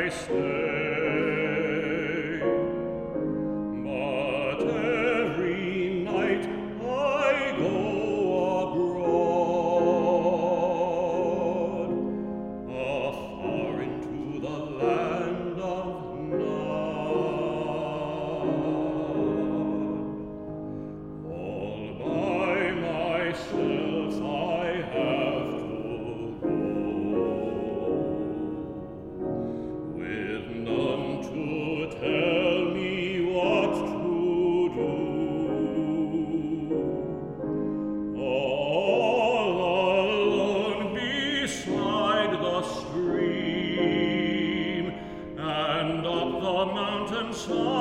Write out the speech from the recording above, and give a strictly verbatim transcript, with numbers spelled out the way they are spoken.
stay. But every night I go abroad, afar into the land of Nod. All by myself I have to go, with none to tell me what to do. All alone beside the stream, and up the mountainside